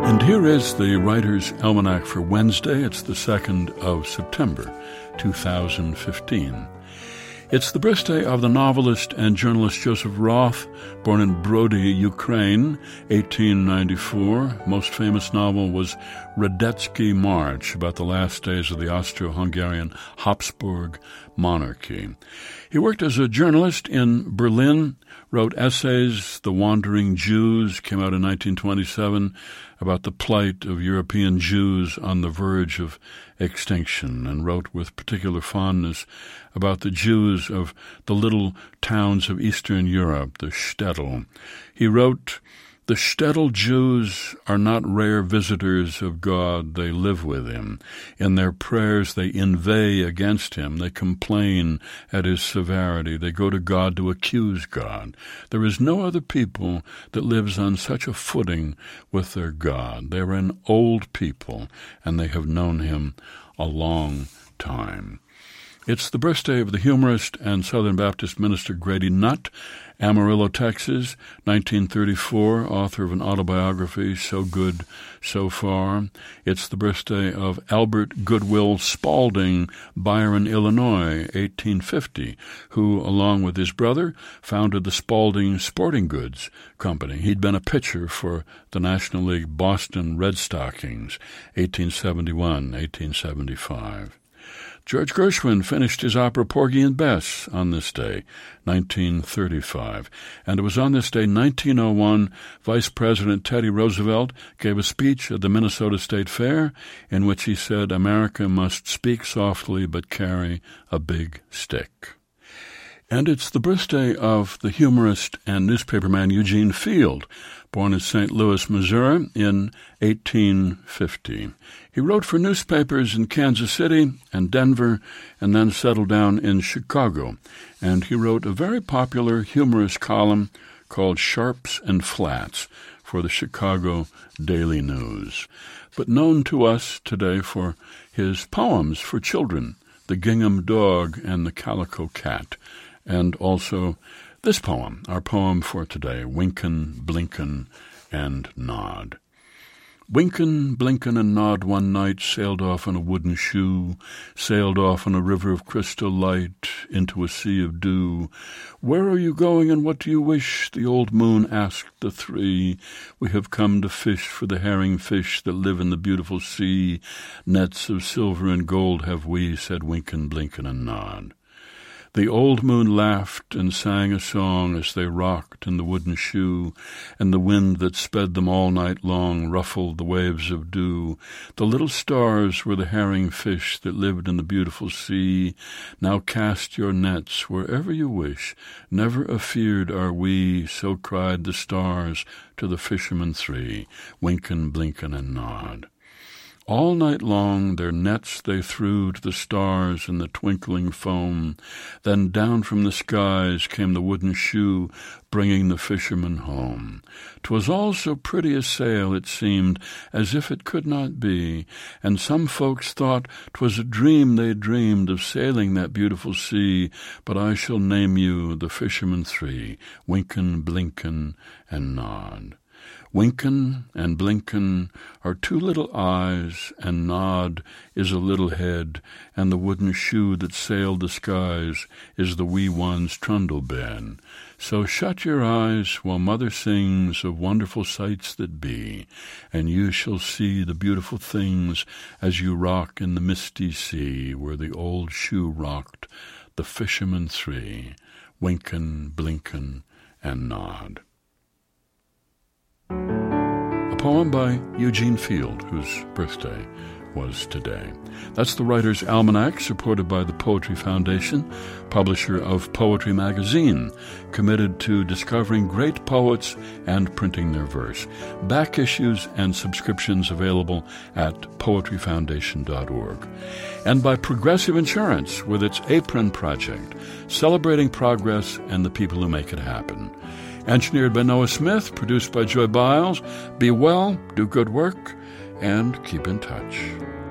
And here is the Writer's Almanac for Wednesday. It's the 2nd of September, 2015. It's the birthday of the novelist and journalist Joseph Roth, born in Brody, Ukraine, 1894. Most famous novel was Radetzky March, about the last days of the Austro-Hungarian Habsburg monarchy. He worked as a journalist in Berlin, wrote essays. The Wandering Jews came out in 1927, about the plight of European Jews on the verge of extinction, and wrote with particular fondness about the Jews of the little towns of Eastern Europe, the shtetl. He wrote, "The shtetl Jews are not rare visitors of God, they live with him. In their prayers they inveigh against him, they complain at his severity, they go to God to accuse God. There is no other people that lives on such a footing with their God. They are an old people, and they have known him a long time." It's the birthday of the humorist and Southern Baptist minister Grady Nutt, Amarillo, Texas, 1934, author of an autobiography, So Good, So Far. It's the birthday of Albert Goodwill Spaulding, Byron, Illinois, 1850, who, along with his brother, founded the Spaulding Sporting Goods Company. He'd been a pitcher for the National League Boston Red Stockings, 1871, 1875. George Gershwin finished his opera Porgy and Bess on this day, 1935. And it was on this day, 1901, Vice President Teddy Roosevelt gave a speech at the Minnesota State Fair in which he said, "America must speak softly but carry a big stick." And it's the birthday of the humorist and newspaperman Eugene Field, born in St. Louis, Missouri, in 1850. He wrote for newspapers in Kansas City and Denver, and then settled down in Chicago. And he wrote a very popular humorous column called Sharps and Flats for the Chicago Daily News, but known to us today for his poems for children, The Gingham Dog and the Calico Cat, and also this poem, our poem for today, Wynken, Blynken, and Nod. Wynken, Blynken, and Nod one night sailed off on a wooden shoe, sailed off on a river of crystal light into a sea of dew. "Where are you going and what do you wish?" the old moon asked the three. "We have come to fish for the herring fish that live in the beautiful sea. Nets of silver and gold have we," said Wynken, Blynken, and Nod. The old moon laughed and sang a song as they rocked in the wooden shoe, and the wind that sped them all night long ruffled the waves of dew. The little stars were the herring fish that lived in the beautiful sea. Now cast your nets wherever you wish, never afeard are we, so cried the stars to the fishermen three, Wynken, Blynken, and Nod. All night long their nets they threw to the stars in the twinkling foam. Then down from the skies came the wooden shoe, bringing the fishermen home. 'Twas all so pretty a sail, it seemed, as if it could not be, and some folks thought 'twas a dream they dreamed of sailing that beautiful sea. But I shall name you the fishermen three, Wynken, Blynken, and Nod. Wynken and Blynken are two little eyes, and Nod is a little head, and the wooden shoe that sailed the skies is the wee one's trundle bed. So shut your eyes while Mother sings of wonderful sights that be, and you shall see the beautiful things as you rock in the misty sea, where the old shoe rocked the fishermen three, Wynken, Blynken, and Nod. A poem by Eugene Field, whose birthday was today. That's the Writer's Almanac, supported by the Poetry Foundation, publisher of Poetry Magazine, committed to discovering great poets and printing their verse. Back issues and subscriptions available at poetryfoundation.org. And by Progressive Insurance, with its Apron Project, celebrating progress and the people who make it happen. Engineered by Noah Smith, produced by Joy Biles. Be well, do good work, and keep in touch.